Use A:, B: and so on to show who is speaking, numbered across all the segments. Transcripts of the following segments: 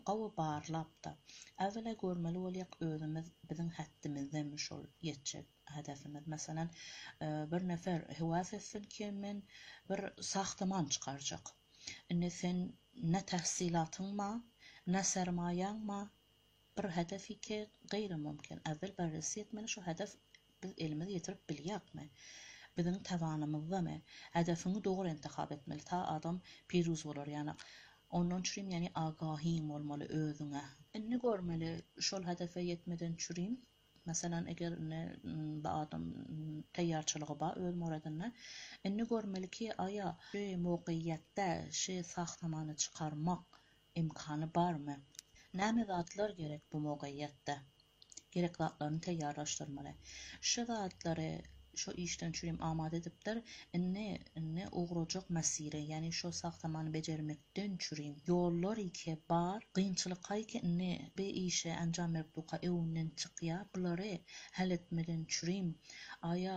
A: Gawy barlapda. Ävvela görmeli bolýak özümiz biziň häddimizden şol ýetjek hedefimiz. Meselem, bir nefer hewas etsin ki men bir sahtaman çykarjak. Indi sen ne tähsilatyň ne sermaýaň bir hedefi ki gayri mümkin. Ävvel berresi etmeli şu hedef biz elimize getirip bilýäkmi? Biziň tawanymyzdamy? Hedefini dogry intihab etmeli. Ta adam piruz bolar ýani. Ondan çürüm ýani agahyň bolmaly özüňe. Inni görmeli şol hedefe yetmeden çürüm. Mesela eger ne adam taýýarçylygy bar öz muradyna, inni görmeli ki aya şu mowqiyatda şu sahtamany çykarmak imkany barmy? Näme zatlar gerek bu mowqiyatda? Gerek zatlaryny taýýarlaşdyrmaly. Şu zatlary şu işden çürüm amada edipdir. Inni ugrajak mesire, yani şu sahtamany bejermekden çürüm ýollar ike bar, gynçylyklar ki inni be işe anjam berip buka ewünden çykýar. Bulary hal etmeden çürüm aya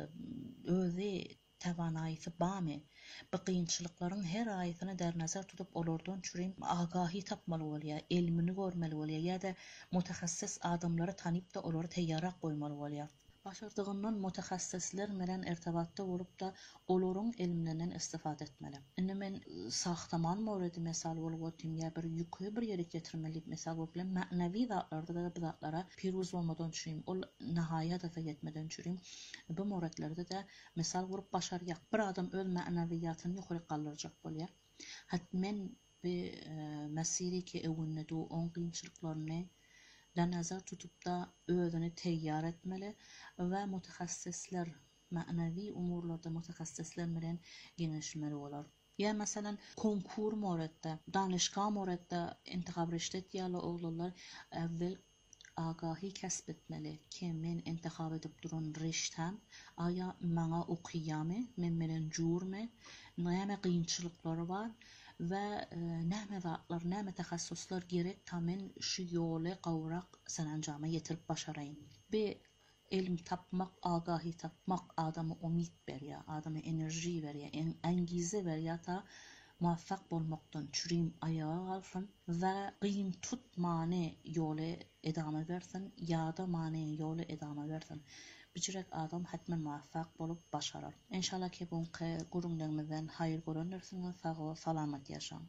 A: özi tawanaýsy barmy? Bu gynçylyklaryň her aýysyny dernazar tutup olardan çürüm agahy tapmaly bolýar, elmini görmeli bolýar ýa-da mutahassys adamlary tanyp da olary taýýarrak goýmaly bolýar. Başardygyndan mutahassisler bilen irtibatda bolup da olaryň ilmlerinden istifade etmeli. Indi men sahtaman mawredy mesal bolup otym ýa bir ýükü bir ýere getirmeli mesal bolup bilen ma'nawi zatlarda da bu zatlara piruz bolmadan çürüm, ol nihaýat da yetmeden çürüm. Bu mawradlarda da mesal bolup başarýak. Bir adam öz ma'nawiýatyny ýokary galdyrjak bolýar. Hatmen bir mesiri ki ewünde du on gynçylyklaryny da nazar tutup da özüni teýýar etmeli we mutahassisler ma'nawi umurlarda mutahassisler bilen genişmeli bolar. Ya mesela konkur moratda, danışga moratda intihab reştet ýaly oglanlar ävvel agahy kesip etmeli ki men intihab edip duran reştem aya maňa okuýamy, men bilen jurmy, näme gynçylyklary bar we näme zatlar, näme tahassuslar gerek ta men şu ýoly gawrak sananjama ýetirip başaraýyn. Bir ilm tapmak, agahy tapmak adama umid berýär, adama enerji berýär, engize berýär ta muvaffak bolmakdan çürüm ayağa galsyn we gyn tutmany ýoly edama bersin, ýa-da many ýoly edama bersin. Biçirek adam hatmen muvaffak bolup başarar. İnşallah ki bu gurunlarymyzdan haýyr görenlersiňiz, sag salamat ýaşaň.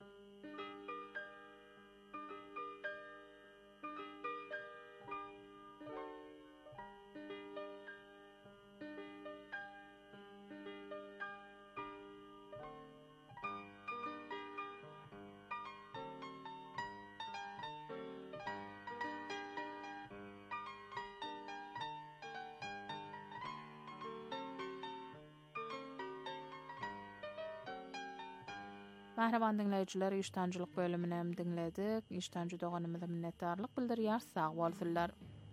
B: Mahraban dinleyijiler, iştancılık bölümüne dinledik. İştancı doganymyza minnetdarlyk bildirýär. Sag bolsunlar.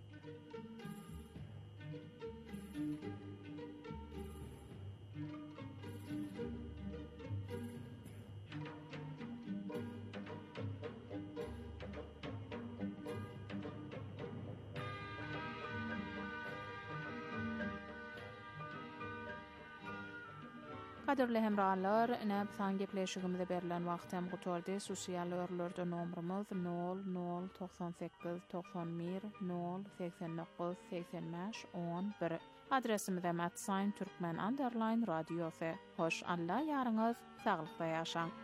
B: Kaderli hemralar, näp san gepleşigimizde berilen wagtym gutardy. Sosial örlerde nomrumuz 0098 91 089 85 11. Adresimiz @turkmen_radiosu. Hoş Allah ýaryňyz saglykda ýaşaň.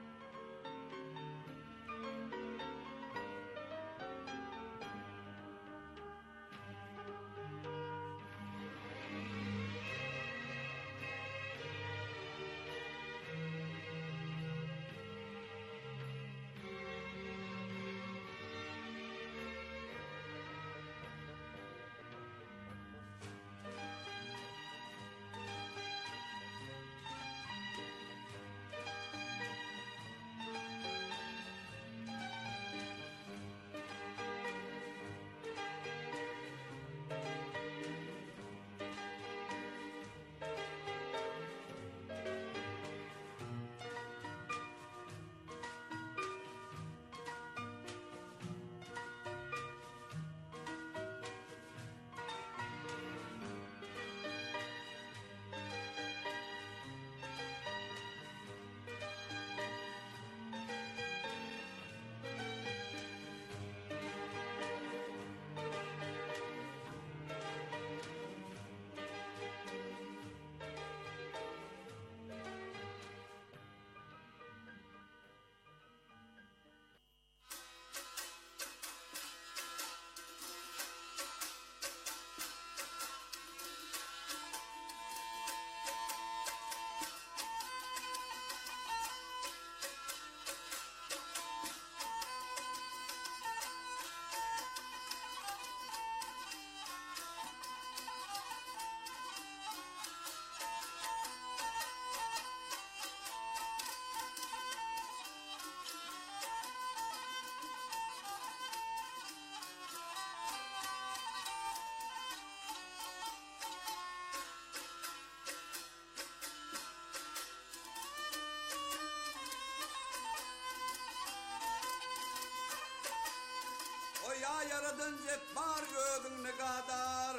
C: ya yaradın cebbar gördün ne kadar.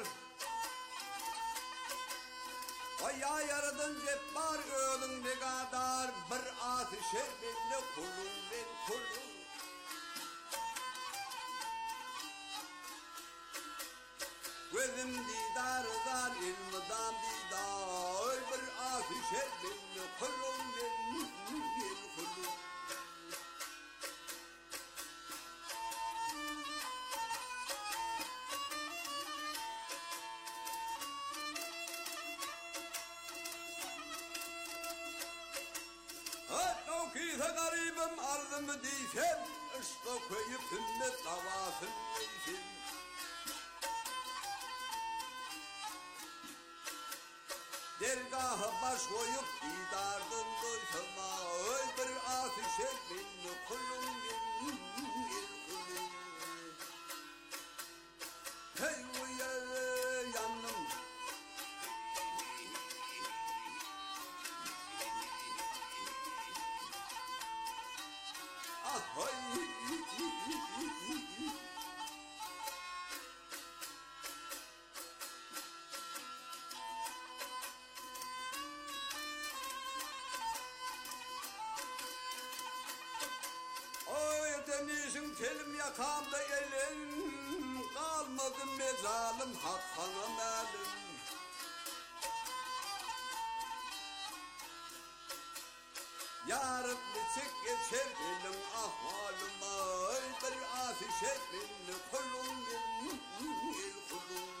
C: Oy ya yaradın cebbar gördün ne kadar. Bir ateşe belli kulun ben kulun. Gözüm didardan ilmdan didar. Bir ateşe belli kulun ben kulun. Kıysa garibim arzımı değsem, ışka koyup ümmet davasını değsem. Dergahı baş koyup didardım doysama, öy bir ateşe beni kulum gel kulum. Hey uya yandım. Ahoy! Oy denizin telim yakamda elin, kalmadı mezalım hakkana melim. Yarın biçik geçer benim ahvalıma, bir ateşe beni kulum gel kulum.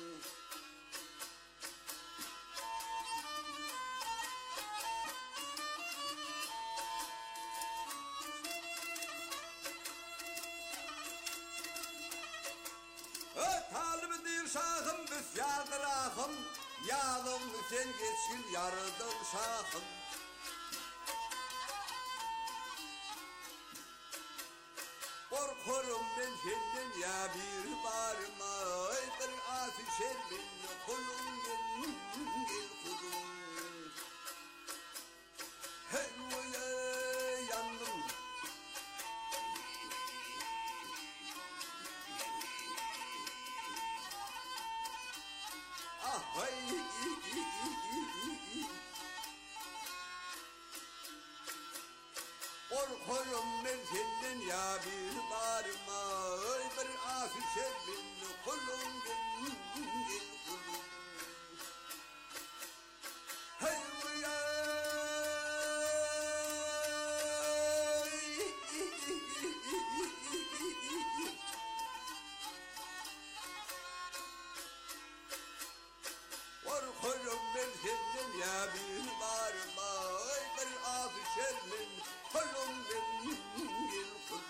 C: Talib dir şahım biz yardım yağdım sen geçsin yardım şahım. Korkurum ben senden ya bir barma, bir ateşe beni kulum gel kulum. Hey uya yandım. Ahoy! Korkuyorum ben senden ya bir barma, bir ateşe beni kulum gel kulum. Hey uya! Korkuyorum ben senden ya bir barma, bir ateşe beni kulum gel kulum.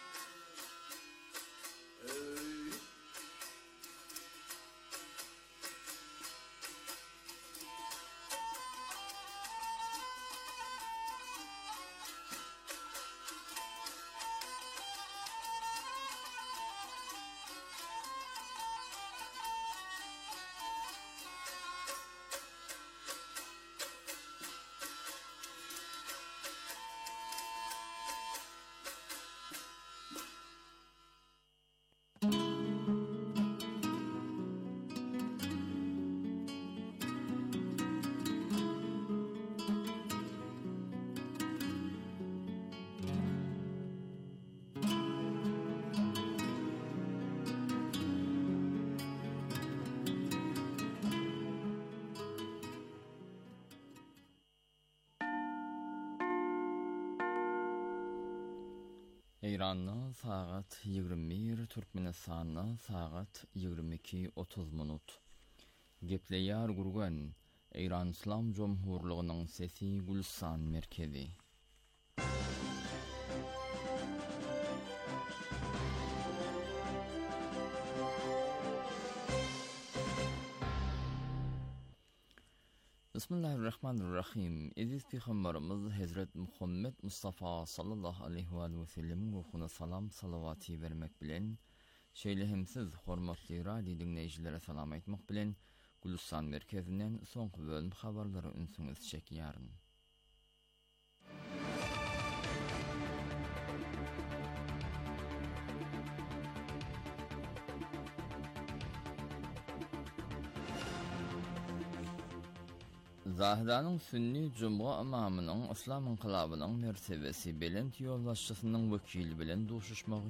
D: İran'da saat 21 Türkmenistan'da saat 22:30. Gepleýär gurgan İran İslam Jomhurlygynyň sesi Gülsan merkezi. Bismillahirrahmanirrahim. Aziz Peygamberimiz Hazret Muhammed Mustafa sallallahu aleyhi ve sellem ruhuna salam salavati vermek bilen, şeýle hemsiz hormatly radio dinleýijilere salam aýtmak bilen Gülsan merkezinden soňky bölüm habarlary ünsüňiz çekýäryn. Zahidanın Sünni Cumhur imamının İslam inqilabının mertebesi belent yollaşçısının vekili bilen duşuşmağı.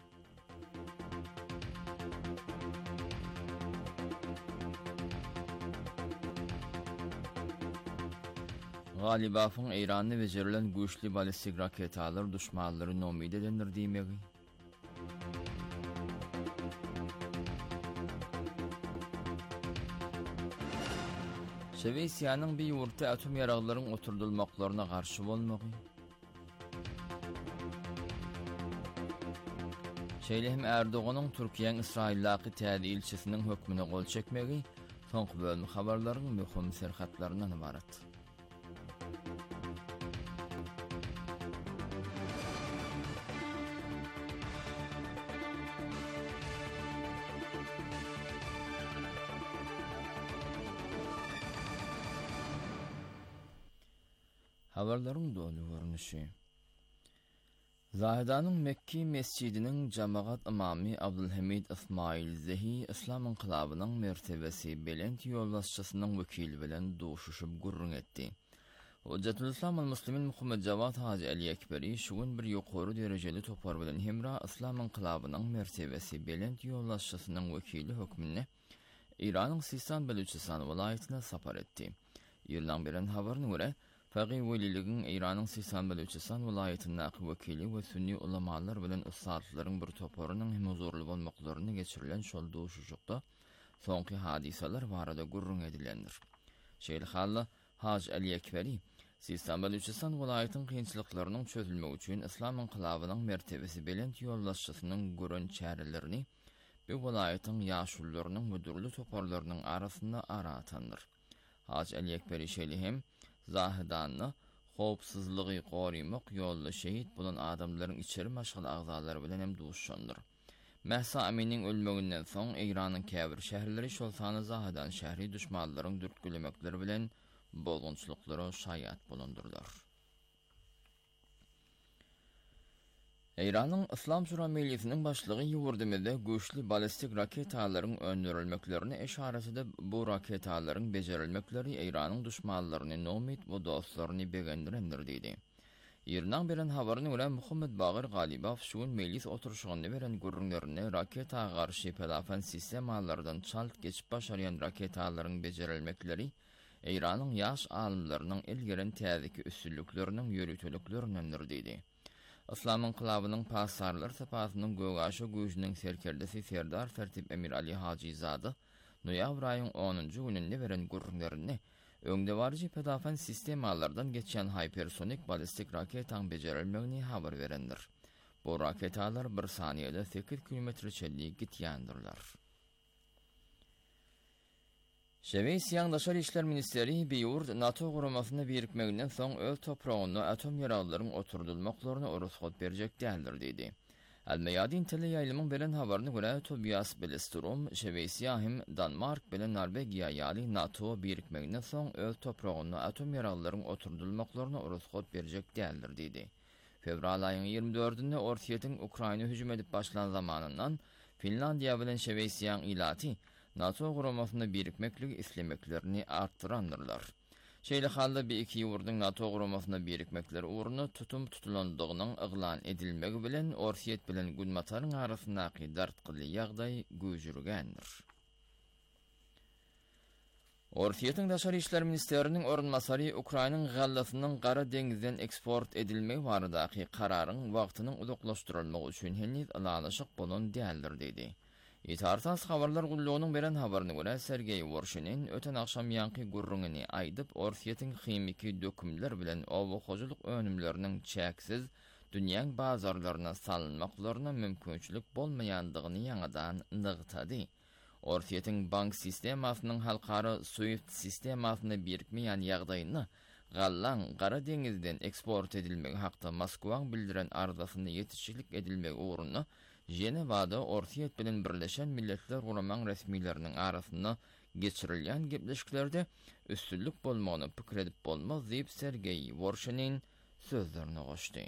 D: Galibafın İran'ı becerilen güçlü balistik raketalar düşmanları nomide denir demeği. Şveysiyanyň bir ýurtda atom ýaraglaryň oturdulmaklaryna garşy bolmagy. Şeýlehem Erdoganyň Türkiýeň Israýllaky täze ilçesiniň hökmüne gol çekmegi soňky bölüm habarlaryň möhüm serhatlaryndan ibarat. Habarlaryň dolu görnüşi. Zahidanyň Mekki mescidiniň jamaat imamy Abdulhamid İsmail Zehi İslam inqilabynyň mertebesi belent ýollaşçysynyň wekili bilen duşuşyp gurrun etdi. Hujjatul Islam al-Muslimin Muhammed Jawad Haji Ali Ekberi şugun bir ýokary derejeli topar bilen hemra İslam inqilabynyň mertebesi belent ýollaşçysynyň wekili hökmüne İranyň Sistan Beluchistan welaýatyna sapar etdi. Ýylan beren habaryna görä Faqih Weliligiň İranyň Sistan Beluchistan welaýatyndaky wekili we sünni ulamalar bilen ustadlaryň bir toparynyň hem huzurly bolmaklaryny geçirilen şol duşuşykda soňky hadisalar barada gurrun edilendir. Şeýle Haj Ali Ekberi Sistan Beluchistan welaýatynyň kynçylyklarynyň çözülmegi üçin İslam inqilabynyň mertebesi belent ýollaşçysynyň görün çärelerini bu welaýatyň ýaşullarynyň müdürli toparlarynyň arasynda aratandyr. Haj Ali Ekberi şeýlehem Zahidanyny howpsuzlygy gorymak ýolda şehit bolan adamlaryň içeri maşgal agzalary bilen hem duşandyr. Mahsa Aminiň ölmeginden soň İranyň käbir şäherleri şol sany Zahidan şähri düşmanlaryň dürtgülemekleri bilen bolgunçlyklary şaýat bolundurlar. İranyň İslam Şura Mejlisiniň başlygy ýurdumyzda güçlü balistik raketalaryň öndürilmeklerini eşaresinde bu raketalaryň bejerilmekleri İranyň düşmanlaryny nomit we dostlaryny begendirendir diýdi. Ýerden beren habaryna görä Muhammed Bagir Galibaw şuň mejlis oturuşyny beren gurrunlaryny raketa garşy pelafan sistemalardan çalt geçip başarýan raketalaryň bejerilmekleri İranyň ýaş alimlarynyň ilgeren täzeki üstünlükleriniň ýörütüliklerindendir diýdi. İslam inqilabynyň pasarlar sapasynyň gögaşy güýjüniň serkerdesi Serdar Fertip Emir Ali Hacizady noýabr aýynyň 10-njy gününde beren gurrunlaryny öňde barjy pedafan sistemalardan geçen hypersonik balistik raketaň bejerilmegini habar berendir. Bu raketalar bir saniýede 8 kilometr çellik gitýändirler. Şweýsiýanyň Daşary işler ministeri Biýurt NATO guramasyna birikmeginden soň öz topragyna atom ýaraglaryň oturdulmaklaryna ruhsat berjek däldir diýdi. Al-Mayadin tele ýaýlymyň beren habaryna görä Tobias Billström Şweýsiýa hem Danmark bilen Norwegiýa ýaly NATO birikmeginden soň öz topragyna atom ýaraglaryň oturdulmaklaryna ruhsat berjek däldir diýdi. Fevral aýynyň 24-nde Orsiýetiň Ukraina hüjüm edip başlan zamanyndan Finlandiýa bilen Şweýsiýanyň ilaty NATO guramasyna birikmeklik islemeklerini arttyrandyrlar. Şeýle halda bir iki ýurduň NATO guramasyna birikmekleri uğruna tutulandygynyň yglan edilmegi bilen Orsiýet bilen Gunmataryň arasyndaky dartgyly ýagdaý güýjürgendir. Orsiýetiň Daşary işler ministeriniň orunmasary Ukrainanyň gallasynyň Gara deňizden eksport edilmegi baradaky kararyň wagtynyň uzaklaşdyrylmagy üçin henüz alanyşyk bolan däldir diýdi. İtarsaz habarlar gulluğunun beren habarını göre Sergey Vorshin'in öten akşam yankı gurrunini aydıp Orsiýetiň himiki dökümler bilen owohojuluk önümlerinin çäksiz dünýäň bazarlaryna salynmaklaryna mümkinçilik bolmaýandygyny ýangadan nygtady. Orsiýetiň bank sistemasynyň halkara SWIFT sistemasyna birikmeýän ýagdaýyny gallan Gara deňizden eksport edilmegi hakda Moskwaň bildiren arzasyny ýetişiklik edilmegi uğruna Jenevada Orsiýet bilen Birleşen Milletler Guramaň resmileriniň arasynda geçirilýän gepleşiklerde üstünlük bolmagyny pikir edip bolmaz diýip Sergey Vorshin'in sözlerini goşdy.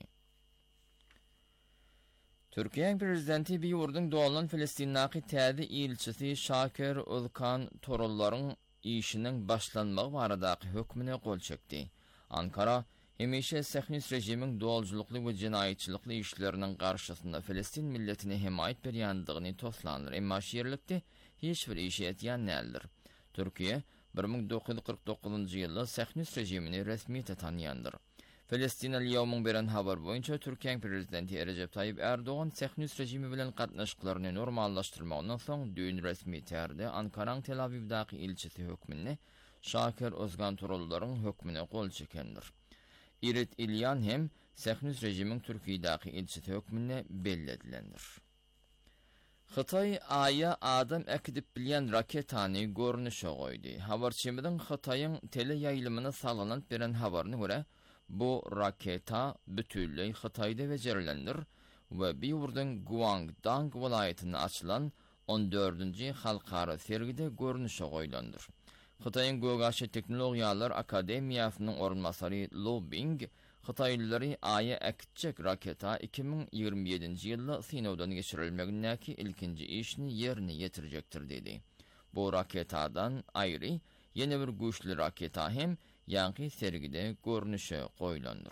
D: Türkiýe prezidenti bir ýurduň dolan Filistinnaky täze ilçisi Şakir Özkan Torullaryň işinin başlanmağı baradaky hökmüne kol çekdi. Ankara hemişe Sehnis rejimin doğalcılıklı ve cinayetçilikli işlerinin karşısında Filistin milletine himayet berýändigini toslanır. Emma şeýerlikde hiç bir işe etýän nädir. Türkiye 1949-njy ýylda Sehnis rejimini resmi tanıyandır. Filistin'e Liyavmun beren haber boyunca Türkiye prezidenti Recep Tayyip Erdoğan Sehnis rejimi bilen qatnaşyklaryny normallaşdyrmagydan soň düýün resmi tärde Ankara'nın Tel Aviv'daki ilçesi hökmünde Şakir Özgan Turulların hökmüne kol çekendir. İrit İlyan hem Sehnis rejimin Türkiye'daki ilçesi hökmüne belledilendir. Xitay aya adam ekidip bilýän raketany görnüşe goýdy. Habarçymyň Xitaýyň tele ýaýlymyna salanant beren habaryna görä, bu raketa bütünlüğü Xitayda becerilendir ve bir ýurdun Guangdong vilayatyna açylan 14-nji halkara sergide görnüşe goýlandyr. Xitaýyň Gögaşy Teknologiýalar Akademiýasynyň orunmasary Lu Bing, Xitaýlylary aya ekitjek raketa 2027-nji ýylda Sinowdan geçirilmegindäki ilkinji işini ýerine ýetirjekdir dedi. Bu raketadan aýry ýene bir güýçli raketa hem ýanky sergide görnüşe goýlandyr.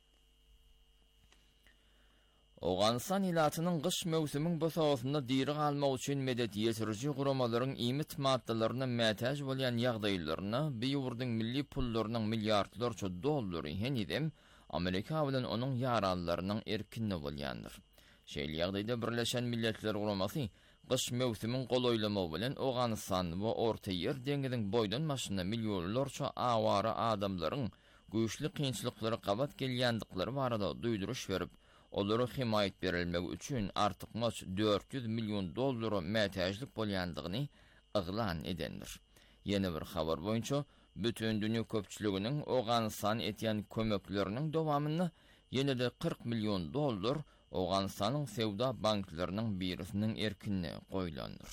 D: Awganistan ilatynyň gyş mewsimiň bu sowasynda diri galmak üçin medet ýetiriji guramalaryň iýmit maddalaryna mätäj bolýan ýagdaýlaryna bir ýurdun milli pullarynyň milliardlarça dollary henidem Amerika bilen onuň ýaranlarynyň erkinne bolýandyr. Şeýle ýagdaýda Birleşen Milletler Guramasy gyş mewsimiň golaýlama bilen Awganistan we Orta Ýer deňiziň boýdan maşyna millionlarça awara adamlaryň güýçli kynçylyklary gabat gelýändiklary barada duýduruş berip, olary himayet berilmegi üçin artykmaç 400 milyon dollary mätäjlik bolýandygyny yglan edendir. Ýene bir habar boýunça bütün dünýä köpçüliginiň Awganistan etýän kömekleriniň dowamyny ýene-de 40 milyon dollar Awganistanyň sewda banklarynyň birisiniň erkinine goýlandyr.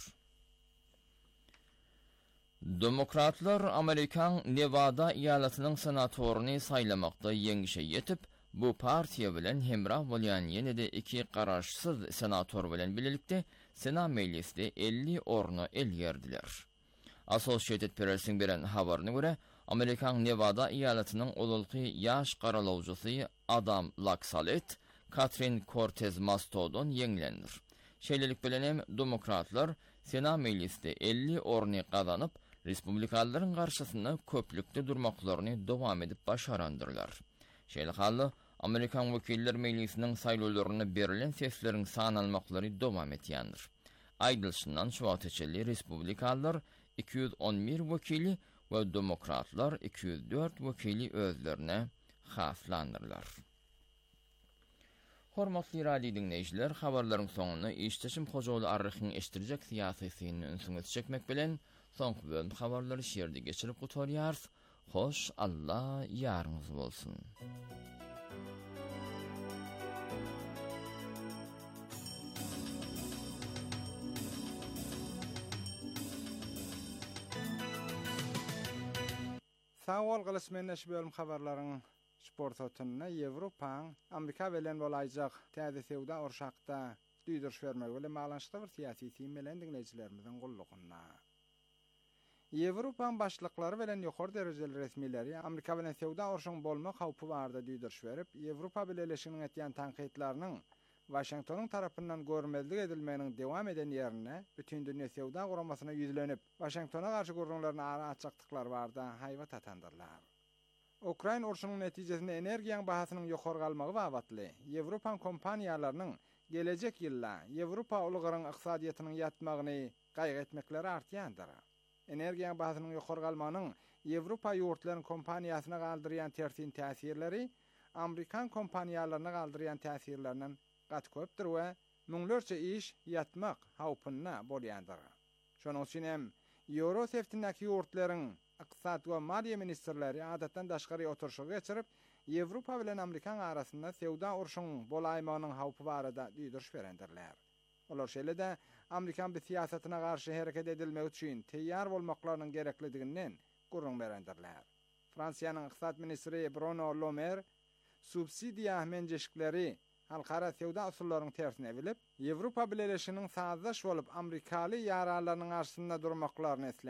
D: Demokratlar Amerikan Nevada ýalatynyň senatoryny saýlamakda ýeňişe ýetip, bu partiýa bilen hemrah bolýan ýene-de iki garaşsyz senator bilen bilelikde Sena meclisinde 50 ornu el ýerdiler. Associated Press'in beren habaryna görä, Amerikan Nevada ýalatynyň olulky ýaş garalawjysy Adam Laxalet Catherine Cortez Mastodon ýeňlendir. Şeýlelik bilen hem demokratlar Sena meclisinde 50 orny gazanyp, respublikalaryň garşysynda köplükde durmaklaryny dowam edip başarandyrlar. Şeýle halda Amerikan Wekiller Meclisiniň saýlawlaryna berilen sesleriň san almaklary dowam etýändir. Aýdylşyndan şu wagtçely respublikalar 211 wekili we demokratlar 204 wekili özlerine haslandyrlar. Hormatly radio dinleýijiler, habarlaryň soňuna işleşim hojaly arryhyň eşdirjek siýasasyny ünsüňiz çekmek bilen soňky bölüm habarlary şeýerde geçirip gutarýarys. Hoş Allah ýarňyz bolsun.
E: Sağol gylysmyndaş bölüm habarlaryň sport otunyna Ýewropaň Amerika bilen bolajak täze sewda urşakda duýduruş bermek bilen malanşykda bir syýasy team bilen dinleýijilerimiziň gullugyna. Ýewropaň başlyklary bilen ýokary derejeli resmileri Amerika bilen sewda urşugyň bolmak hawpy barada duýduruş berip, Ýewropa Birleşiginiň etýän tanqidlarynyň Washingtonyň tarapyndan görmezlik edilmeginiň dewam eden ýerine bütün dünýä sewda guramasyna ýüzlenip, Washingtona garşy gurrunlaryny ara açykdyklary barada haýbat atandyrlar. Ukraina urşunyň netijesinde energiýaň bahasynyň ýokary galmagy wagtly Ýewropa kompaniýalarynyň gelecek ýylda Ýewropa ulugyryň ykdysadyýatynyň ýatmagyny gaýgy etmekleri artýandyr. Energiýaň bahasynyň ýokary galmagynyň Ýewropa ýurtlarynyň kompaniýasyna galdyrýan tersin täsirleri Amerikan kompaniýalaryna galdyrýan täsirlerinden gat köpdir we müňlerçe iş ýatmak hawpyna bolýandyr. Şonuň üçin hem Euroseftinäki ýurtlaryň iqtisad we maliýe ministrleri adatdan daşgary oturşygy geçirip, Ýewropa bilen Amerikan arasynda sewda urşugyň bolaýmagynyň hawpy barada duýduruş berendirler. Olar şeýle-de Amerikan bir siýasatyna garşy hereket edilmek üçin teýýar bolmaklarynyň gereklidiginden gurrun berendirler. Fransiýanyň iqtisad ministri Bruno Le Maire subsidiýa menjeşikleri halkara sewda usullaryny tersine bilip, Ýewropa Birleşiginiň sazdaş bolup Amerikaly ýaralarynyň garşysynda durmaklaryny esläp,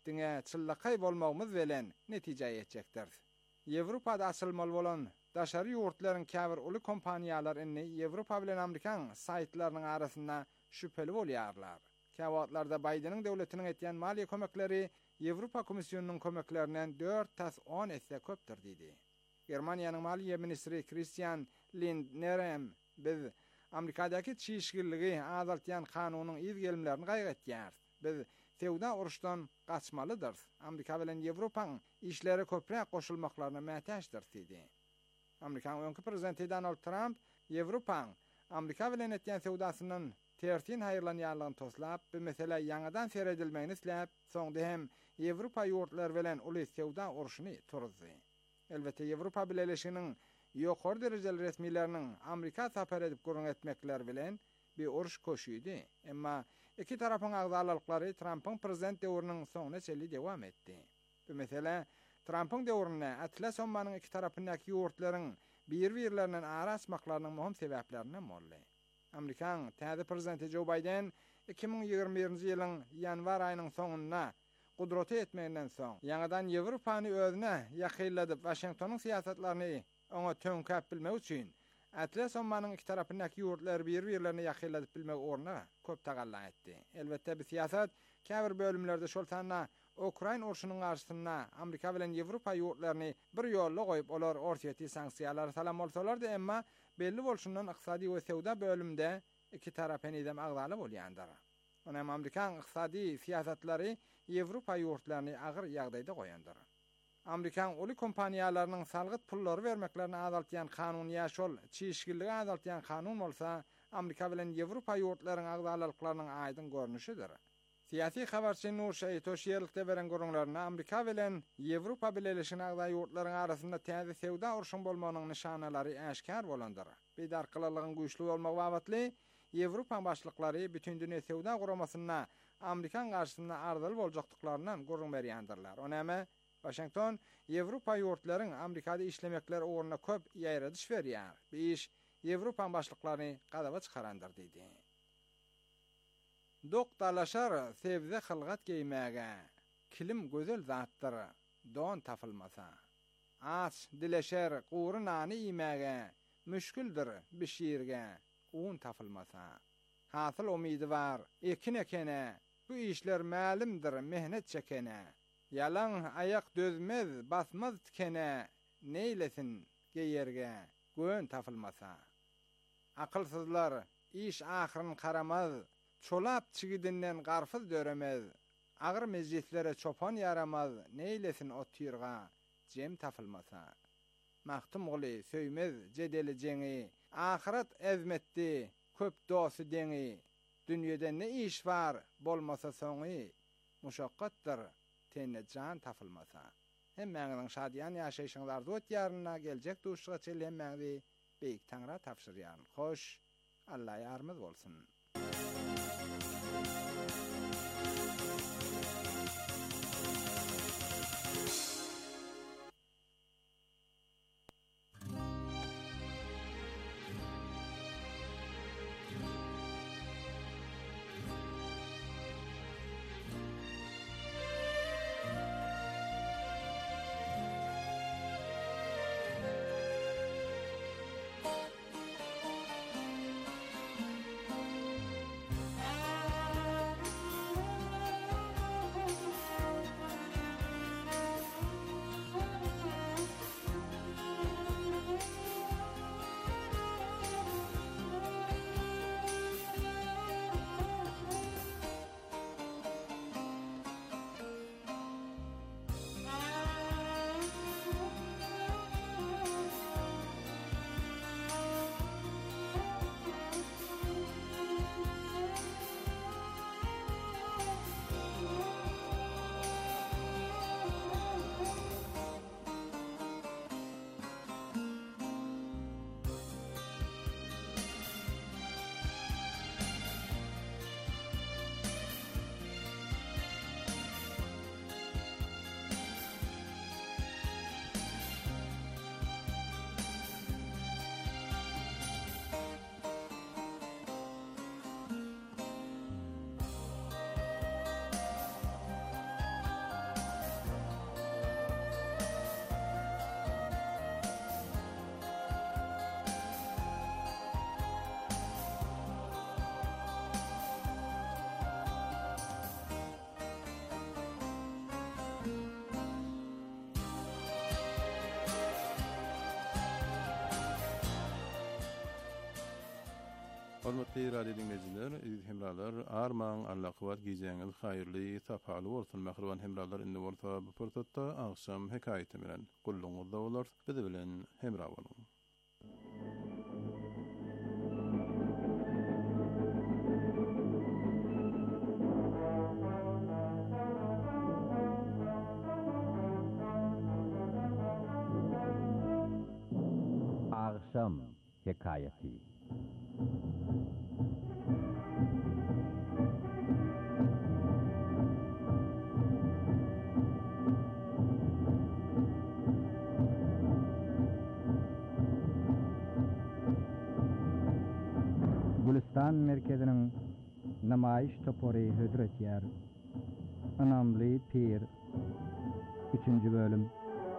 E: etdiňe çyllakay bolmagymyz bilen netije ýetjekdir. Ýewropada asylmaly bolan daşary ýurtlaryň käbir uly kompaniýalar inni Ýewropa bilen Amerikan saytlarynyň arasynda şüpheli bolýarlar. Käwatlarda Bidenin döwletiniň etýän maliýe kömekleri Ýewropa Komissionynyň kömeklerinden 4-10 esse köpdir diýdi. Germaniýanyň maliýe ministri Christian Lindner biz Amerikadaky çyşgirligi azaltýan kanunyň izgelimlerini gaýgatýar. Biz sewda uruşdan gaçmalydyr. Amerika bilen Ýewropaň işleri köprek goşulmaklaryna mätäçdir diýdi. Amerikan öňkü prezidenti Donald Trump Ýewropaň Amerika bilen etýän sewdasynyň tertin haýyrlanýarlygyny toslap, bu mesele ýangadan seredilmegini isläp, soňda hem Ýewropa ýurtlary bilen uly sewda uruşyny turuzdy. Elbette Ýewropa Birleşiginiň ýokary derejeli resmileriniň Amerika sapar edip gurrun etmekler bilen bir uruş köşüýdi. Emma iki tarapyň agzalykları Trump'yň prezident döwrüniň soňuna çeli dewam etdi. Bu mesele Trump'yň döwrüne Atlas ommanyň iki tarapyndaky ýurtlaryň bir-birlerinden ara açmaklarynyň möhüm sebeplerinden boldy. Amerikan täze prezidenti Joe Biden 2021-nji ýylyň ýanwar aýynyň soňunda gudraty etmeginden soň ýangadan Ýewropany özüne ýakyladyp Washingtonyň siýasatlaryny ona tönkäp bilmek üçin Atlas ommanyň iki tarapyndaky ýurtlar bir-birlerine ýakyladyp bilmek orna köp tagalla etdi. Elbette bu siýasat käbir bölümlerde şol sanna Ukraina urşunyň garşysynda Amerika bilen Ýewropa ýurtlaryny bir ýolga goýup olar ortaýety sanksiýalar salam bolsalar-da, emma belli bolşundan iqtisadi we sewda bölümde iki tarapyn edem agdaly bolýandyr. Onam Amerikan iqtisadi siýasatlary Ýewropa ýurtlaryny agyr ýagdaýda goýandyr. Amerikan uly kompaniýalarynyň salgyt pullary bermeklerini azaltýan kanun ýaşol çyşgirligi azaltýan kanun bolsa, Amerika bilen Ýewropa ýurtlarynyň agdalyklarynyň aýdyn görnüşidir. Siyasi habarçy Nur Şeýtoş ýerlikde beren görüňlerini Amerika bilen Ýewropa Birleşigini agdaly ýurtlaryň arasynda täze sewda urşuň bolmagynyň nişanalary äşkar bolandyr. Bedarkylygyň güýçlü bolmagy wagtly Ýewropa başlyklary bütün dünýä sewda guramasyna Amerikan garşysynda ardaly boljakdyklarynyň gurrun berýändirler. Onäme Washington Ýewropa ýurtlaryň Amerikada işlemekler oruna köp ýaýradyş berýär. Bu iş Ýewropa başlyklaryny gadaba çykarandyr diýdi. Doktorlaşar sebze hılgat giymäge, kilim gözel zatdyr, don tapylmasa. Aç dileşer gury nany ýemäge, müşküldir bişirge, un tapylmasa. Hasyl umydy bar, ekin ekene, bu işler mälimdir mehnet çekene. Yalan ayak dözmez, basmaz tikene, neylesin geyerge, gön tapylmasa. Akılsızlar iş ahyryn karamaz, çolap çigidinden garfız döremez, ağır meclislere çopan yaramaz, neylesin o tyrga, jem tapılmasa. Mahtum oğlu söymez cedeli jeňi, ahiret ezmetdi, köp dostu deňi, dünýede ne iş var, bolmasa soňy, muşakkatdyr, tenne can tapılmasa. Hemmeňiň şadyan ýaşaýşyňlar dot ýaryna geljek duşga çel hemmeňi beýik taňra tapşyrýan. Hoş, Allah ýarmyz bolsun.
F: Hormatly radio dinleyijiler, hemralar, arman, Allah kıvat giýjeňiz haýyrly, tapaly bolsun. Mähriban hemralar indi bolsa bu purtatda akşam hekaýeti bilen gulluňyzda bolar. Biz bilen hemra boluň.
G: Akşam hekayeti. Gülistan merkezinin namayiş topory hödret yer. Anamly pir. 3. bölüm.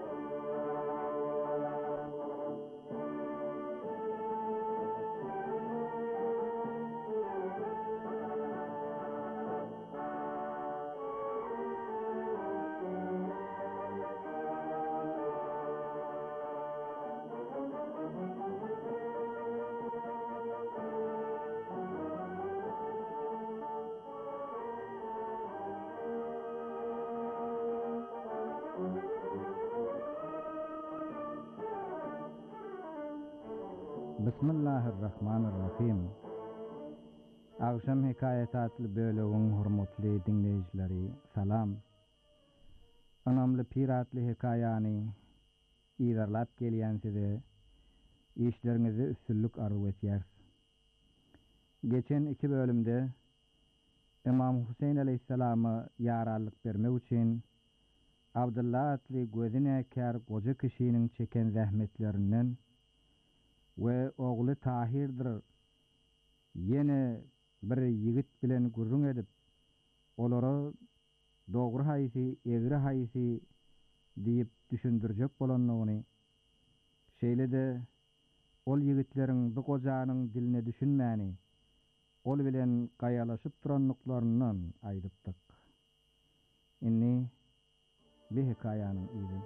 G: Bismillahirrahmanirrahim. Akşam hekayeti adlı bölüğün hurmatly dinleyijileri, salam. Anamly pir adlı hekaýany ýerlap gelýänsize işlerinizi üstünlük arzu etýär. Geçen 2 bölümde İmam Huseyn aleyhissalamy ýarallyk bermek üçin Abdullah adlı gözüne kär goja kişiniň çeken zähmetlerinden we ogly Tahirdir yene bir yigit bilen gurrun edip olara dogry haýsy, egri haýsy diýip düşündirjek bolanyny, şeýle de ol yigitleriň bu gojanyň diline düşünmäni, ol bilen gaýalaşyp turanlyklarynyň aýdypdyk. Inni bir hekaýanyň ýeri.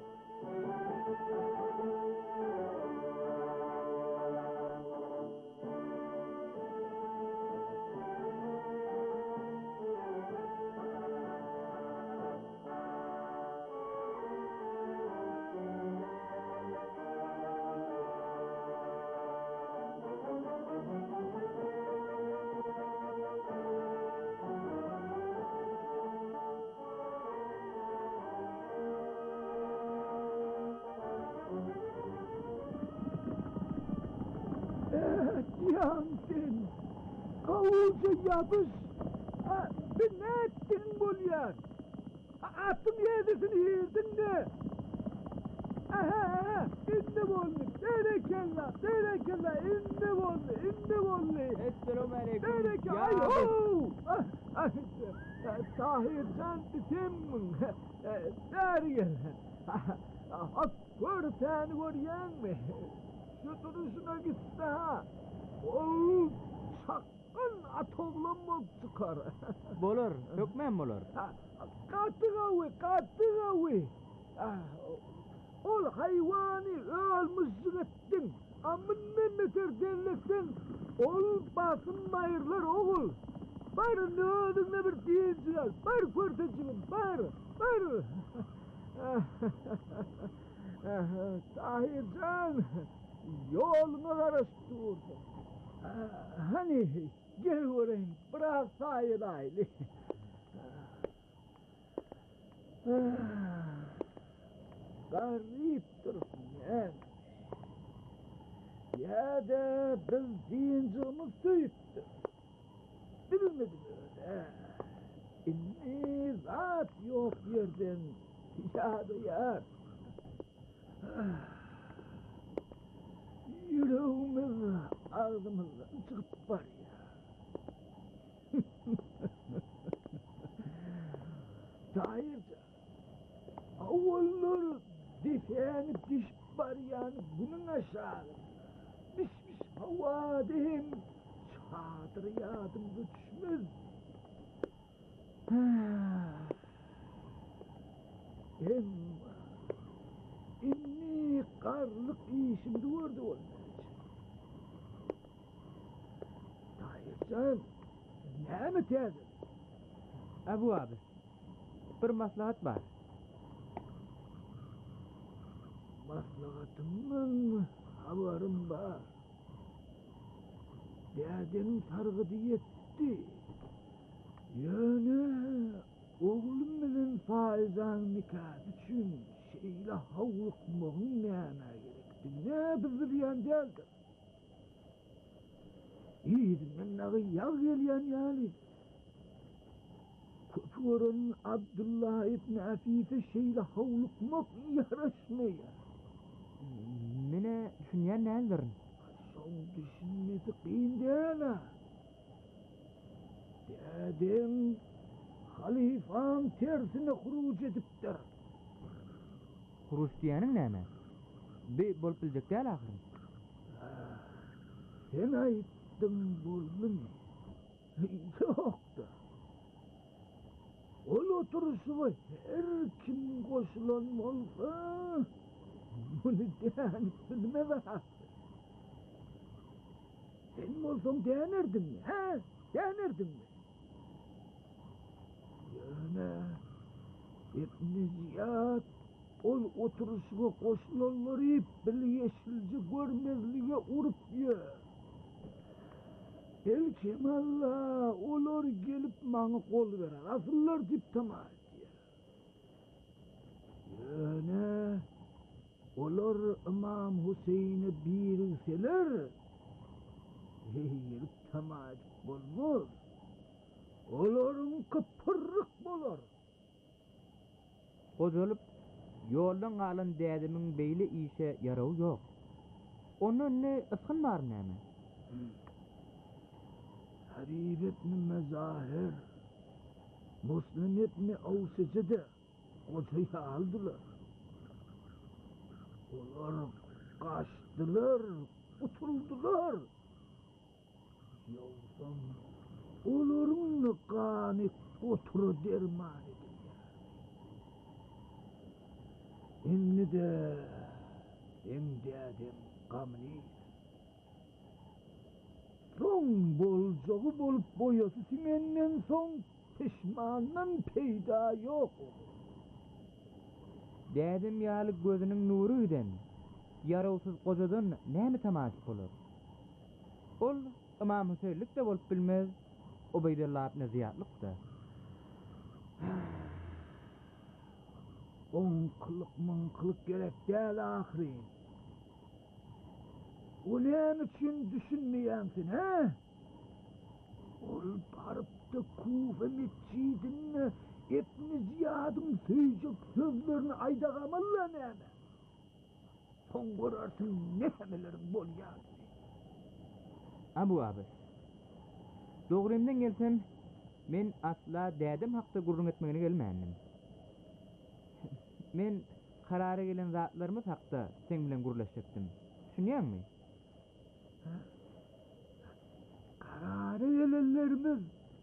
H: Yansın, kavucu yapış, bir ne ettin bolyan? Attım yerdesini yerdin de. İndi bollu, terekella, indi bollu.
G: Esselamu aleyküm.
H: Terekella, ayho! Tahircan isim, dergel. Gör seni göryen mi? Şu duruşuna gitse ha. Oğul sakın atoglanmak çıkar.
G: Bolur, hökmen bolur.
H: Katı gavi. Ol hayvani ölmüşsün ettin. Amınne meter derlekten ol basın bayırlar oğul. Bayır ne ödün ne bir diyeceğiz. Bayır fırtıcığım, bayır. Tahircan, yolunu karıştırdı. Hani gel göreyim, bırak sahil aile. Gariptir ne? Ya da biz dincimiz tüyüttü. Bilmedim öyle. İnni zat yok yerden yar. Yüreğimiz ağzımızdan çıkıp var ya. Tahirca, avvallar defeni diş var yani bunun aşağı. Mişmiş hava deyim, çadır yardımda düşmez. İnni karlık işimde vardı olmayacak. Sen näme täze?
G: Abu abi. Bir maslahat bar.
H: Maslahatımın havarım var. Dädenim sargıdy yetti. Ýöne oğlum bilen faizan nikah üçün şeýle howlukmagyň näme gerekdigine bildirýän däldi. Ýygynyň nagy ýag gelýän ýaly. Köpüren Abdullah ibn Afife şeýle howlukmak ýaraşmaýar.
G: Mene düşünýän nädir?
H: Şoň düşünmesi kıyın däl. Dädem halifam tersine huruj edipdir.
G: Huruj diýäniň näme? Bolup biljek däl ahyry.
H: Sen aýtdyň bolmaly. Ýokda. Ol oturuşyga her kim goşulan bolsa, muny dänip bilmez. Sen bolsaň dänerdiňmi, ha? Dänerdiňmi? Ýöne Ibn Ziyad ol oturuşyga goşulanlary bilýeşilji görmezlige urup ýör. Belkim Allah olar gelip maňa kol berer. Asyllar dip tamam diýer. Ýöne olar İmam Hüseyin'e birseler, gelip tamam bolmaz. Olaryň kıpırryk bolar.
G: Gojolup ýoldan galan dädemiň beýle işe ýarawy ýok. Onun ne ısgyn bar näme?
H: Habib ibn Mezahir, Muslim ibn Aws'ı da kocayı aldılar. Olar kaçtılar, utuldular. Yoldan oların kanı oturu derman edilýär. Inni de dädem gamny. Soň boljagy bolup boýasy siňenden soň pişmandan peýda ýok.
G: Dädem ýaly gözüniň nuruýdan, ýarawsyz gojadan näme tamaşa bolar? Ol Imam Hüseýnlik de bolup bilmez, Ubeydullah ibn Ziyadlyk da.
H: Onkylyk mınkylyk gerek däl ahyry. O näme üçin düşünmeýänsin, ha? Ol barypdy Kufa mescidine Ibn Ziyad'ın söýjek sözlerini aýdagamalla näme? Soň görersiň nämeleriň bolýar.
G: Abu abi. Dogrymdan gelsem, men asla dädem hakda gurrun etmegine gelmändim. Men karara gelen zatlarymyz hakda seň bilen gurlaşjakdym. Düşünýärmi?
H: Kararı gelenlerimiz,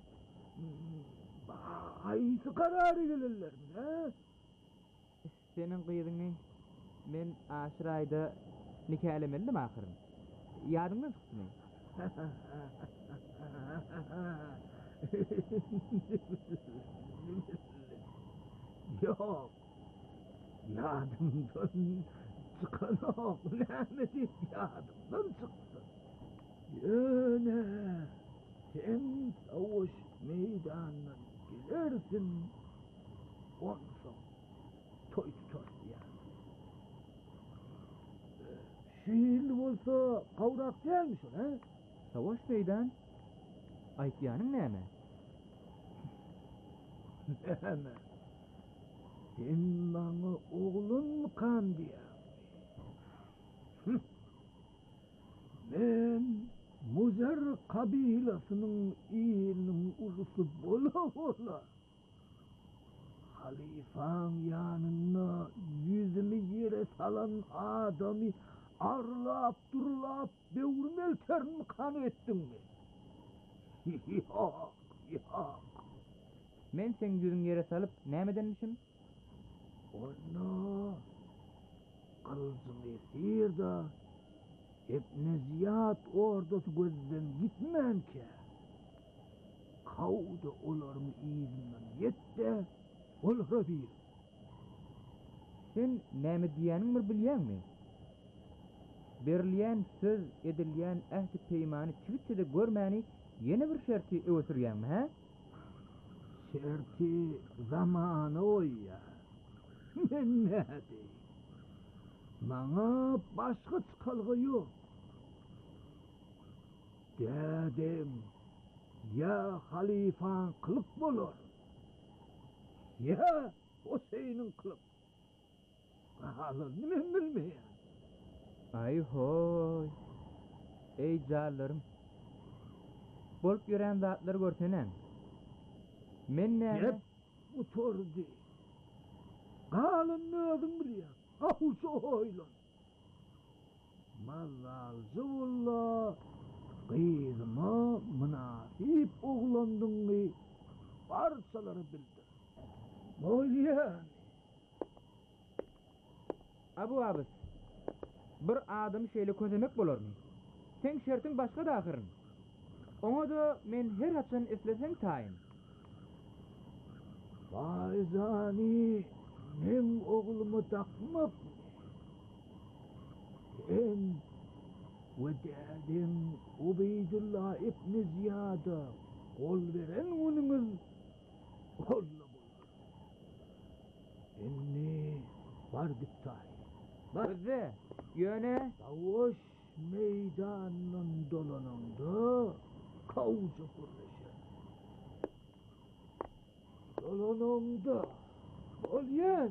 H: aýsy kararı gelenlerimiz, ha?
G: Senin gyýdyňy men aşyr aýda nikahlemeldim ahyryn. Ýadyňdan çykdymy? Yok, yadımdan çıkan ok, näme diýip yadımdan çıktı. Ýöne, sen savaş meydanına gelersin, onsoň toy tutar diýär. Şiil bolsa gawrak dälmiş ol, ha? Savaş meydan? Aýtýanyň näme?
H: Näme? Sen maňa oglun kan diýär. Men Muzer kabilasynyň ýeriniň ulusy bola. Halifaň ýanyna yüzümi ýere salan adamy arlap durlap böwürmelterini kan etdiňmi? Ýok, ýok.
G: Men sen yüzüň ýere salyp näme denmişim?
H: Onu kılcım esir da Ibn Ziyad ordası gözden gitmän ki. Hawda olarmy izinden yetde olara bir.
G: Sen näme diýäniň bir bilýärmi? Berilýän söz, edilýän ähdi peýmany çigitçe de görmäni ýene bir şerti öwsürýärmi, ha?
H: Şerti zamany oýa. Men näde? Maňa başga çykalgy ýok. Dädem ya halifan kılıp bolar, ya Hüseyin'in kılıp. Halı men bilmeýän.
G: Ay hoy. Ey jallarym. Bolup ýören zatlary görsenem. Men näme?
H: Hep oturdy. Galyn nödüm bilýär. Hawşa hoýlan. Mazal zulla. Qyzyma münasip oglandyňy barçalary bildir. Bolýan.
G: Abu Abis. Bir adam şeýle közemek bolarmy? Sen şertiň başga da ahyryn. Oňa da men her haçan esleseň taýyn.
H: Faizani men oglumy takmak. En Wedadim Ubeydullah ibn Ziyada kol veren onunuz kolla bulur. Inni var dittay.
G: Bizde ýöne
H: Savaş meydanının dolananda kavuşa kurleşer. Dolananda bolýan.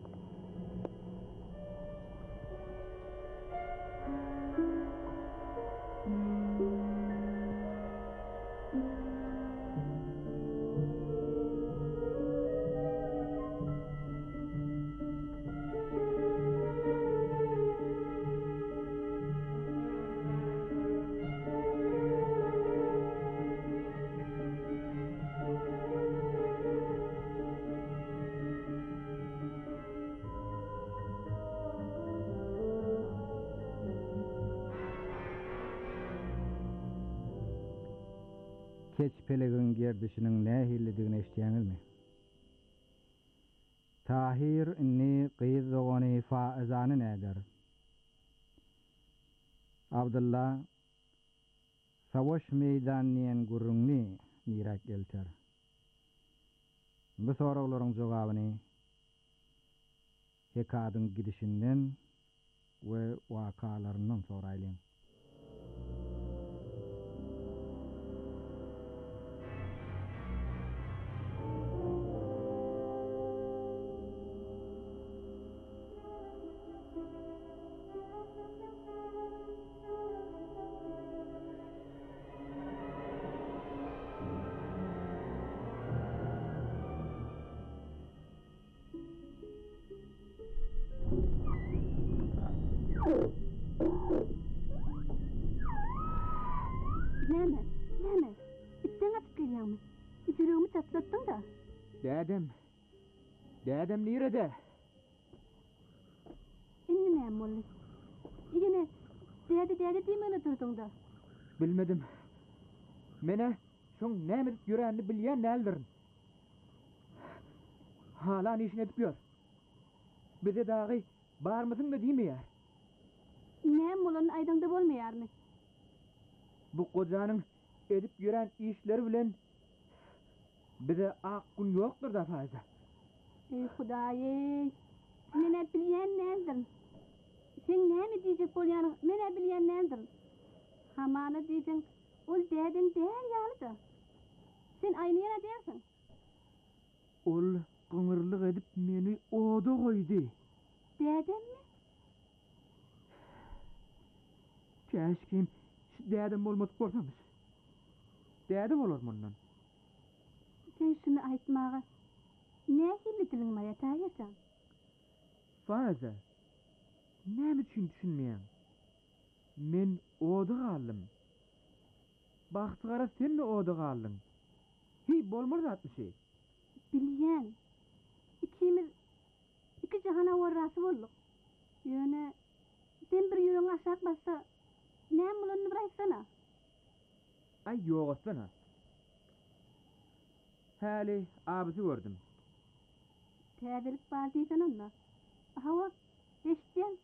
I: Keç pelegin gerdişiniň nähilligini eşdiýäňizmi? Tahir inni qyz ogany faizany näder? Abdullah savaş meýdanyň gurrunny nirak elter. Bu soraglaryň jogabyny hekadyň gidişinden we wakalaryndan soraýlyn.
J: Näme? Itden atyp gelýärmi? Ýüregimi çatlatdyň da.
G: Dädem nirede?
J: Inni näme boldy? Ýene däde diýmegine durdyň da.
G: Bilmedim. Mene şoň näme edip ýüräni bilýän näldirin. Hala işini edip ýör. Bize dagy barmysyň da diýmeýär.
J: Näme bolan aýdyňda bolmaýarmy?
G: Bu kocanyň edip ýören işleri bilen bize ak gün ýokdur da fayda.
J: Ey Hudaýy, mene bilýän nädir? Sen näme diýjek bolýanyň mene bilýän nädir? Hamana diýdiň, ol däden däl ýalydy. Sen aýnyna diýersiň.
G: Ol gıngırlyk edip meni oda goýdy.
J: Dädemmi?
G: Käşkim dädem bolmadyk bolsamyş. Däde bolar mundan.
J: Sen şunu aýtmaga nähili diliň ýataýarsan?
G: Faza. Näme üçin düşünmeýän? Men oda galdym. Bagtygara sen de oda galdyň. Hi bolmaz atmışy.
J: Bilýän. İkimiz iki jahana warrasy bolduk. Ýöne sen bir ýüregiň aşak bassa näme bolanyny bir aýtsana.
G: Ay ýogatsana. Häli abysy gördüm.
J: Täzelik bar diýsen onda. Hawa, eşitýän.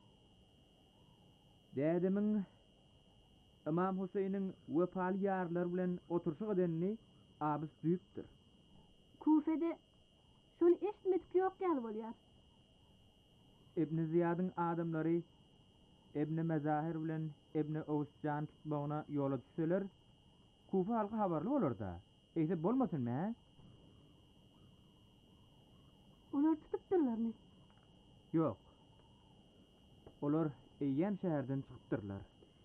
G: Dädemiň Imam Husaýnyň wepaly ýarlar bilen oturşy edenini abys duýupdyr.
J: Kufede şonu eşitmedik ýok gal bolýar.
G: Ibn Ziyadyň adamlary Ibn Mazahir bilen Ibn Awsjan tutmagyna ýola düşseler, Kufa halky habarly bolar da. Eýse bolmasynmy, he?
J: Olar tutupdyrlarmy?
G: Ýok. Olar Eýýem şäherden çykypdyrlar.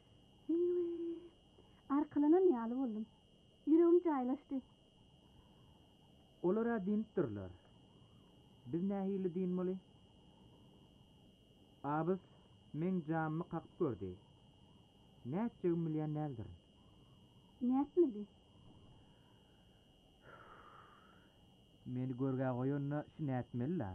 J: Arkylanan ýaly boldum. Ýüregim jaýlaşdy.
G: Olara dinipdirler. Biz nähili din moly? Abys men jamy qakyp gördi. Näçe million nädir?
J: Näsmedi?
G: Meni görgä goýanna şu nätmella.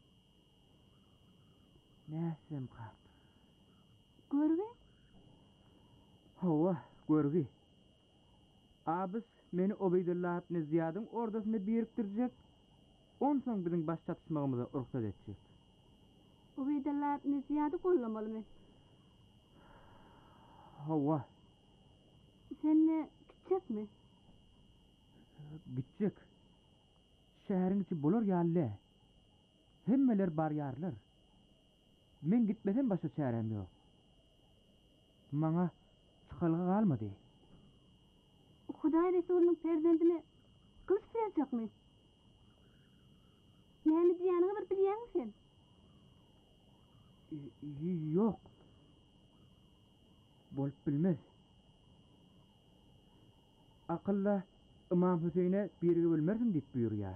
G: Näsem qap.
J: Görge?
G: Hawa, görgi. Abys meni Obeydullah ibn Ziyadyň ordasyna birikdirjek. Onsoň biziň baş çatışmagymyza ruhsat etjek.
J: Obeydullah ibn Ziyady gollamalymy?
G: Hawa.
J: Senne gitjekmi?
G: Gitjek. Şäheriň içi bolar ýaly. Hemmeler bar ýarlar. Men gitmeden başa çärem ýok. Maňa çykalga galmady.
J: Hudaý Resulüniň perzendini kılıç berjekmi? Näme diýäniňi bir bilýäňmi sen?
G: Ýok. Bolup bilmez. Akylla Imam Husaýne birigi bilmersiň diýip buyurýar.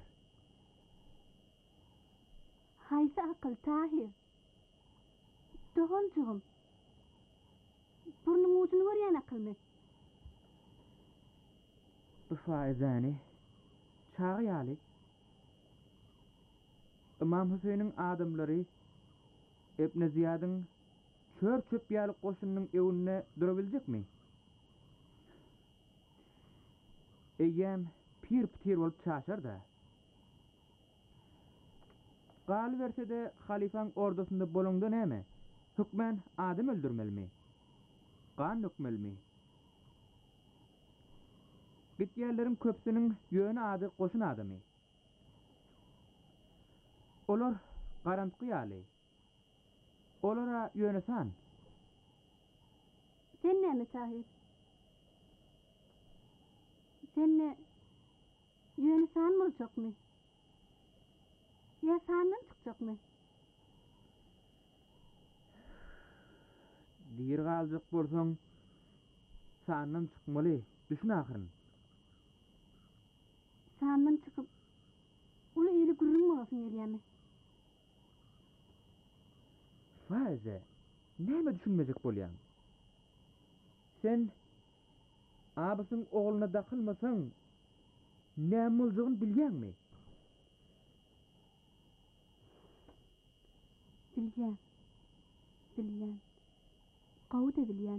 J: Haýsy akyl Tahir? Dogonjugum. Burnuň uçuny görýän akylmy?
G: Bu faizani çağı ýaly. Imam Husaýnyň adamlary Ibn Ziyadyň çör çöp ýaly goşunynyň ewine durabiljekmi? Eýýem pir bolup çaşar da. Galy bersede halifaň ordasynda bolanda näme? Hükmen adam öldürmelmi? Gan dökmelmi? Gitýärleriň köpsüniň ýöne ady goşun adamy. Olar garanty ýaly. Olara ýöne san.
J: Sen näme Tahir? Senne ýöne san boljakmy? Ya sandan çykjakmy?
G: Diýer galjak bolsaň sandan çykmaly. Düşün ahyryn.
J: Sandan çykyp uly ýeli gürrüň bolasyn gelýärmi?
G: Faze, näme düşünmejek bolýan? Sen abysyň ogluna dakylmasaň näme boljagyny bilýänmi?
J: Bilýän. Gawda bilýän.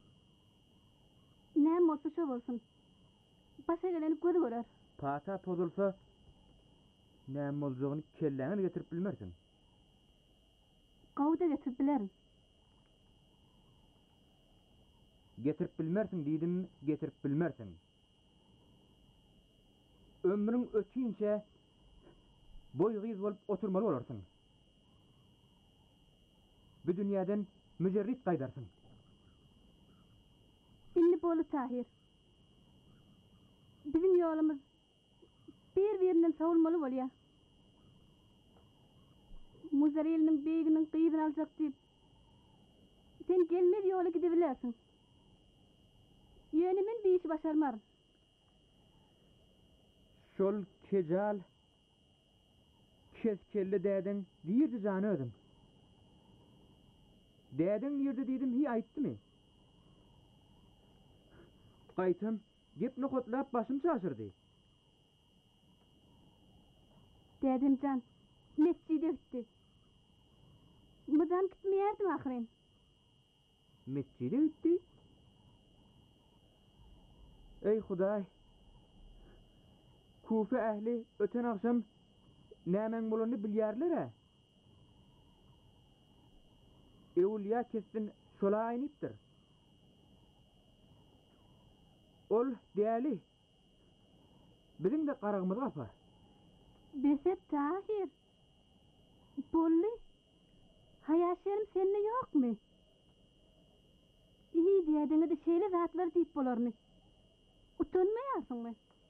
J: Näme bolsa şo bolsun. Başa geleni göz görer.
G: Pata pozulsa näme boljagyny kelläňe getirip bilmersiň.
J: Gawda getirip bilerim.
G: Getirip bilmersiň diýdim, getirip bilmersiň. Ömrüň ötýünçe boýgyz bolup oturmaly bolarsyň. Bu dünýäden müjerrit gaýdarsyň.
J: Indi bolu Tahir. Bizim ýolumyz bir-birinden sowulmaly bolýar. Muzareliniň beýiginiň gyýdyny aljak diýip sen gelmez ýola gidebilersiň. Ýönemin bir işi başarmar.
G: Şol kejal keskelli däden diýdi jany özüm. Däden ýerde diýdim, hi aýtdymy? Gaýtam, gepni hotlap başym şaşyrdy.
J: Dädimjan, mescide gitdi. Mıdan gitmeýärdim ahyryn.
G: Mescide gitdi? Ey Hudaý! Kufa ähli öten akşam nämen bolany bilýärler. Ewliya kestin şola aýnypdyr. Ol diýäli. Biziň de garagymyz gapa.
J: Besep Tahir. Bolly. Haýaşlarym sende ýokmy? İyi diýdiňi de şeýle zatlar diýip bolarmy? Utanmaýarsyňmy?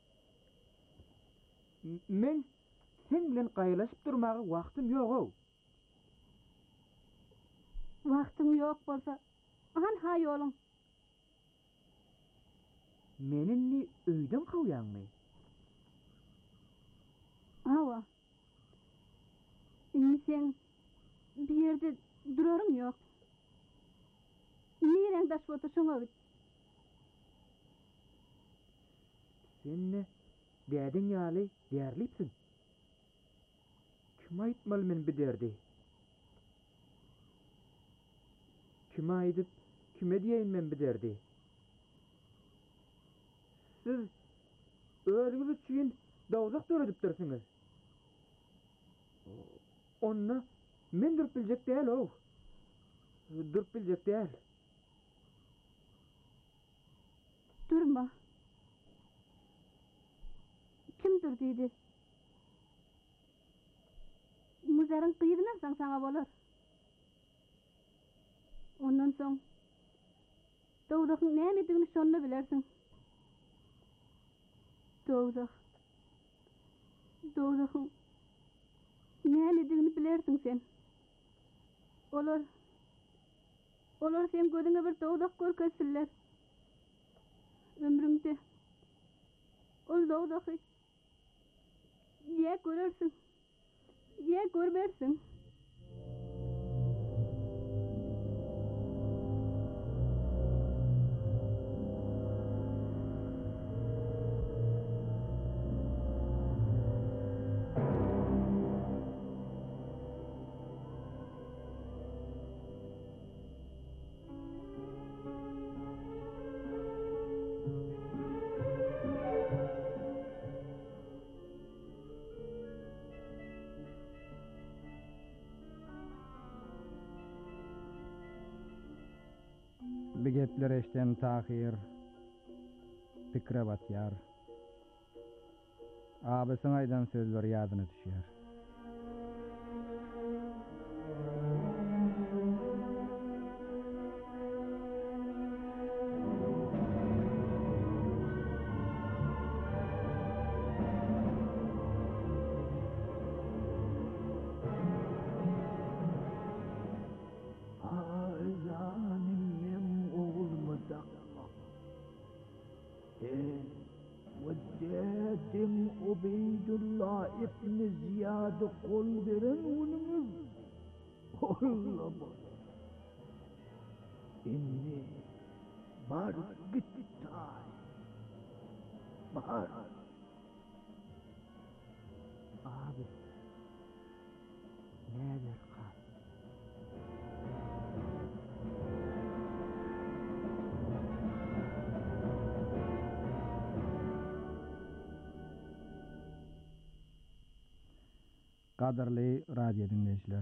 G: Men sen bilen gaýlaşyp durmagy wagtym ýok.
J: Wagtyň ýok bolsa, han ha ýoluň.
G: Menini öýden gowýanmy?
J: Awa. Sen bir ýerde duraryň ýok. Nireň daş oturşuňa git.
G: Sen dädiň ýaly däýerlipsiň. Kim aýtmaly men biderdi? Kim aýdyp, kime diýeň men biderdi? Siz özüňiz üçin dowzak töredipdirsiňiz. Onna men durup biljek däl o. Durup biljek däl.
J: Durma. Kimdir diýdi? Muzaryň gyýdyna saňa bolar. Ondan soň dowzakyň nämedigini şonda bilersiň. Dowzakyň nämedigini bilersiň sen. Olar sen gözüňe bir dowzak görkezsizler. Ömrüňde ol dowzaky ýa görersiň, ýa görbersiň.
I: Bir gepler eşten Tahir pikre batýar. Abysyň aýdan sözler ýadyna düşýär.
H: ودادم عبيد الله ابن زياد قل برنونمز Olamaz. İnni bar gittay. Bar.
G: Abi. Näder kal? Kadarly radio dinleyijiler.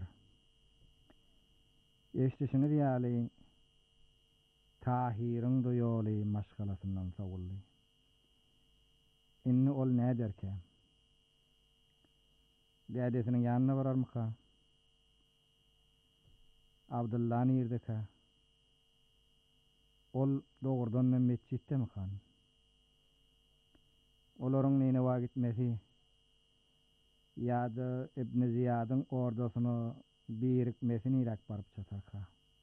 G: Eşdişiniz ýaly Tahiriň doýaly maşgalasyndan sowuldy. Inni ol näderkä? Dädesiniň ýanyna bararmyka? Abdullaň ýerdeka? Ol dogurdan mesçitdemi kan? Olaryň näme wagt gitmesi? Ýa-da Ibn Ziyadyň ordasyny birikmesini irak barıp çataka.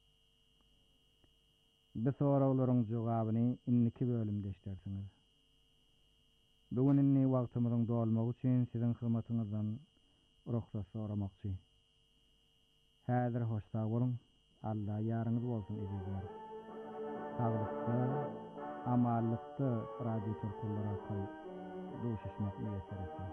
G: Bu soraularyň jogabyny inniki bölümde işlersiňiz. Bugün inni wagtymyzyň dolmagy üçin siziň hyzmatyňyzdan ruhsat soramakçy. Häzir hoşsag bolun. Allah ýaryňyz bolsun izleýär. Sağlykda, amallykda radio türkülleri arkaly doşuşmak müýesser etsin.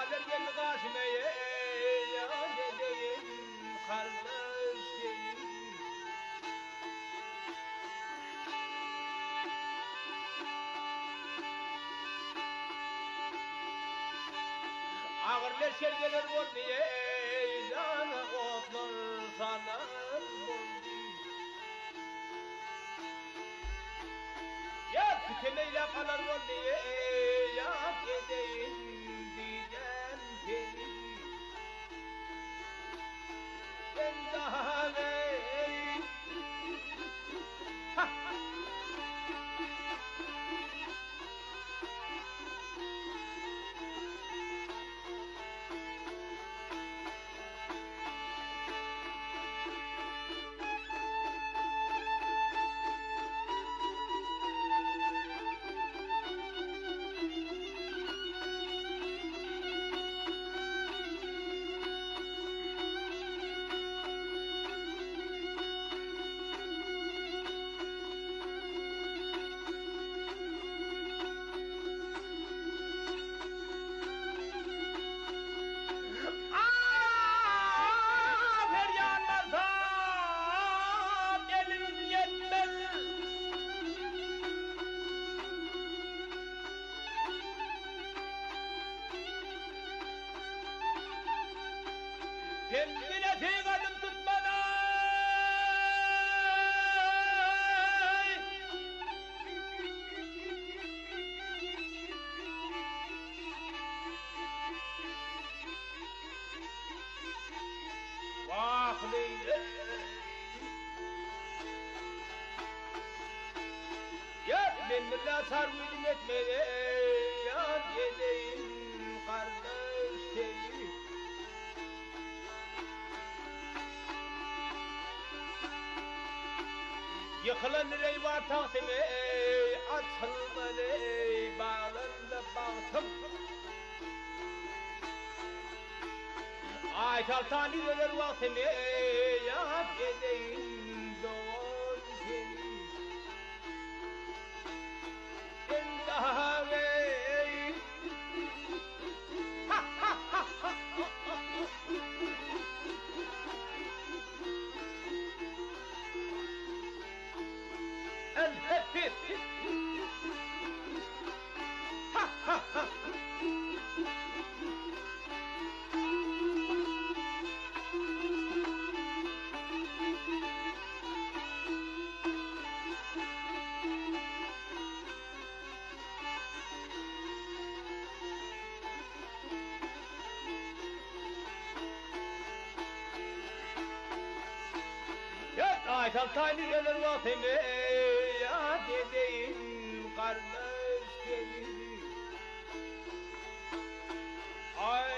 K: Azer geldi karşıma ya dedeyim kardeş değil. Ağır leşer gelir olmuyor canı otlar sanar oldu. Ya tükemeyle kalar olmuyor ya dedeyim diyeceğim seni. Ben daha ne kendine teygadım tutmadan vah Leyla ya benimle sarvıydım etmeye ya dedeyim kardeş seni. Yıkılan nereye var tahtım açılmalı bağlarında baktım. Ay çaltani döner vaktimi ya edeyim doğan seni. En daha bey ha ha ha ha ha. El hep ha ha ha. Ay saltaylı gelir vaktimi ya dedeyim kardeş dedi. Ay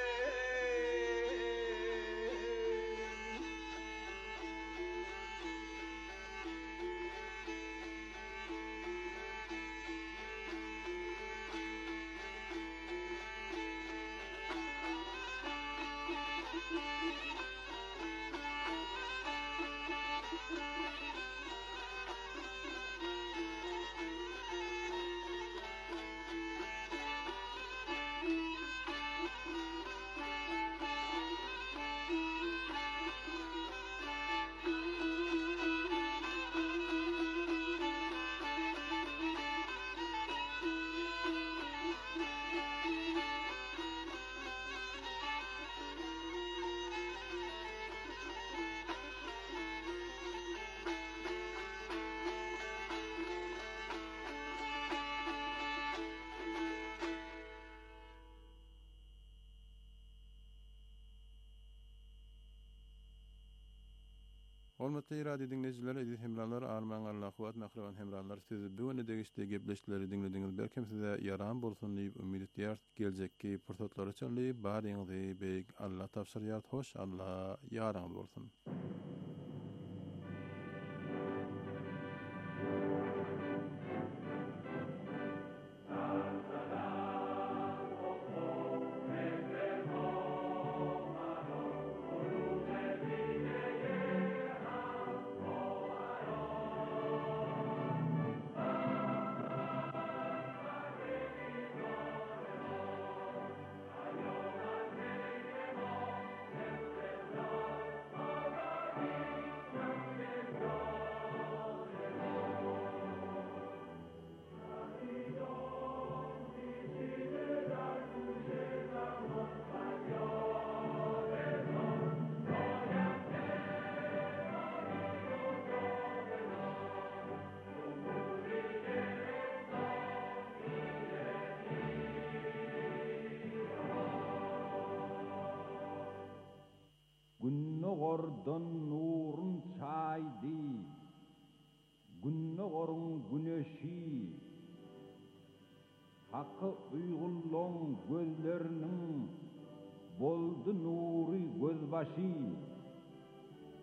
F: Hormatly radio dinleyijiler, edil hemralar, arman Allah'uat, mahravan hemralar, siz bu öne degişte gepleşleri dinlediğiniz belkem size yaran bolsun deyip ümid etýär. Geljekki pursatlar üçin baryňyzy beýik Allah tapşyrýar. Hoş Allah yaraňyz bolsun.
K: Ayo
L: Ordun nurun çaydi, günne orun güneşi, hakkı uygulon gözlerinin boldu nuri gözbaşı.